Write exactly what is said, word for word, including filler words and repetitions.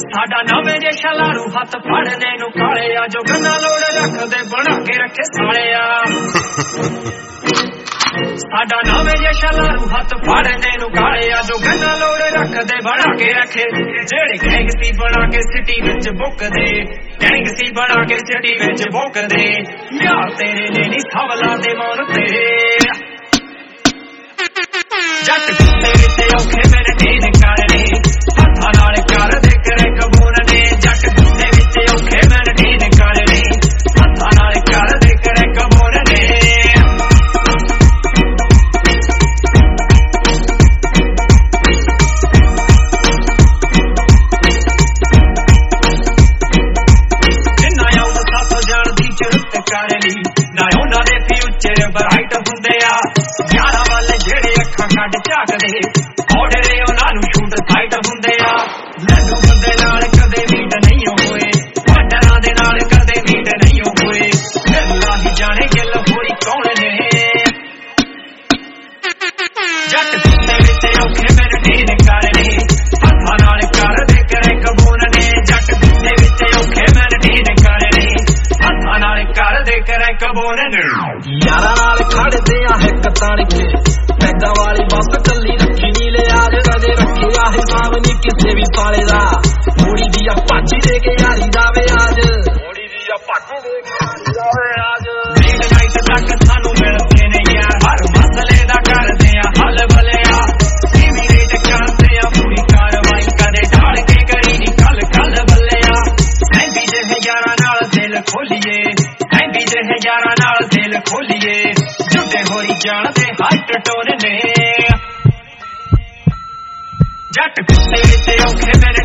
ਸਾਡਾ ਨਵੇਂ ਜੇ ਸ਼ਲਾਰੂ ਹੱਥ ਫੜਨੇ ਨੂੰ ਕਾਲੇ ਆ ਜੋ ਗੰਨਾ ਲੋੜ ਰੱਖਦੇ ਬਣਾ ਕੇ ਰੱਖੇ ਸਾਲਿਆ ਸਾਡਾ ਨਵੇਂ ਜੇ ਸ਼ਲਾਰੂ ਹੱਥ ਫੜਨੇ ਨੂੰ ਕਾਲੇ ਆ ਜੋ ਗੰਨਾ ਲੋੜ ਰੱਖਦੇ ਬਣਾ ਕੇ ਰੱਖੇ ਜਿਹੜੇ ਗੈਂਗ ਸੀ ਬਣਾ ਕੇ ਸਿਟੀ ਵਿੱਚ ਬੁੱਕਦੇ ਗੈਂਗ ਸੀ ਬਣਾ ਕੇ ਸਿਟੀ ਵਿੱਚ ਬੁੱਕਦੇ ਯਾਰ ਤੇਰੇ ਨੇ ਨੀ ਸਵਲਾ ਦੇ ਮਨ ਤੇਰੇ ਜੱਟ ਕੁੱਤੇ ਵਿੱਚ ਔਖੇ ਮੇਰੇ ਢੀਨ ਕਰਨੇ ਹੱਥਾਂ ਨਾਲ ਕਰਦੇ ਕਰੇ ਕਬੂਨ ਨੇ ਜੱਟ ਕੁੱਤੇ ਵਿੱਚ ਔਖੇ ਮੇਰੇ ਢੀਨ ਕਰਨੇ ਹੱਥਾਂ ਨਾਲ ਕਰਦੇ ਕਰੇ ਕਬੂਨ ਨੇ ਜਿੰਨਾ ਆਉਂਦਾ ਸੱਤ ਜਾਣ ਦੀ ਜ਼ਰੂਰਤ ਕਰਨੀ ਨਾ ਉਹਨਾਂ ਦੇ ਫਿਊਚਰ ਬਰਾਈਟ ਹੁੰਦੇ ਆ ਯਾਰਾਂ ਵਾਲੇ ਜਿਹੜੇ ਅੱਖਾਂ ਕੱਢ ਝਾਕਦੇ ਆਰਡਰੇ ਉਹਨਾਂ ਨੂੰ ਸ਼ੂਟ ਸਾਈਟ ਹੁੰਦੇ ਆ ਲੱਡੂ ਬੰਦੇ ਨਾਲ ਕਦੇ ਮੀਟ ਨਹੀਂ ਹੋਏ ਵੱਡਰਾਂ ਦੇ ਨਾਲ ਕਦੇ ਮੀਟ ਨਹੀਂ ਹੋਏ ਅੱਲਾ ਹੀ ਜਾਣੇ ਗਿੱਲ ਹੋਰੀ ਕੌਣ ਨੇ ਜੱਟ ਕੁੱਤੇ ਵਿੱਚ ਔਖੇ ਮੇਰੇ ਢੀਨ ਕਰਨੇ ਹੱਥਾਂ ਨਾਲ ਕਰਦੇ ਕਰੇ ਕਬੂਨ ਨੇ ਜੱਟ ਕੁੱਤੇ ਵਿੱਚ ਔਖੇ ਮੇਰੇ ਢੀਨ ਕਰਨੇ ਹੱਥਾਂ ਨਾਲ ਕਰਦੇ ਕਰੇ ਕਬੂਨ ਨੇ ਯਾਰਾਂ ਨਾਲ ਖੜਦੇ ਆ ਇੱਕ ਤਾਣ ਕੇ ਪੈਦਾ ਵਾਲੀ ਬੱਸ ਕੱਲੀ ਰੱਖੀ ਨੀ ਲਿਆ ਕਦੇ ਰੱਖਿਆ ਹਿਸਾਬ ਨੀ ਕਿਸੇ ਵੀ ਸਾਲੇ ਦਾ ਮੋੜੀ ਦੀ ਆ ਭਾਜੀ ਦੇ ਕੇ ਯਾਰੀ ਦਾ ਵਿਆਜ ਮੋੜੀ ਦੀ ਆ ਭਾਜੀ ਦੇ ਕੇ ਯਾਰੀ ਦਾ ਵਿਆਜ ਲੇਟ ਨਾਈਟ ਤੱਕ ਸਾਨੂੰ ਮਿਲਦੇ ਨੇ ਯਾਰ ਹਰ ਮਸਲੇ ਦਾ ਕਰਦੇ ਆ ਹੱਲ ਬਲਿਆ ਟੀਵੀ ਰੇਟ ਕਰਦੇ ਆ ਪੂਰੀ ਕਾਰਵਾਈ ਕਦੇ ਢਾਲ ਕੇ ਕਰੀ ਨੀ ਕੱਲ ਕੱਲ ਬੱਲਿਆ ਐਂਦੀ ਜਿਹੇ ਯਾਰਾਂ ਨਾਲ ਦਿਲ ਖੋਲੀਏ ਐਂਦੀ ਜਿਹੇ ਯਾਰਾਂ ਨਾਲ ਦਿਲ ਖੋਲੀਏ ਜੁੱਟੇ ਹੋਰੀ ਜਾਣਦੇ ਹੱਟ ਟੋਰ ਨੇ ਜੱਟ ਕੁੱਤੇ ਵਿੱਚ ਔਖੇ ਮੇਰੇ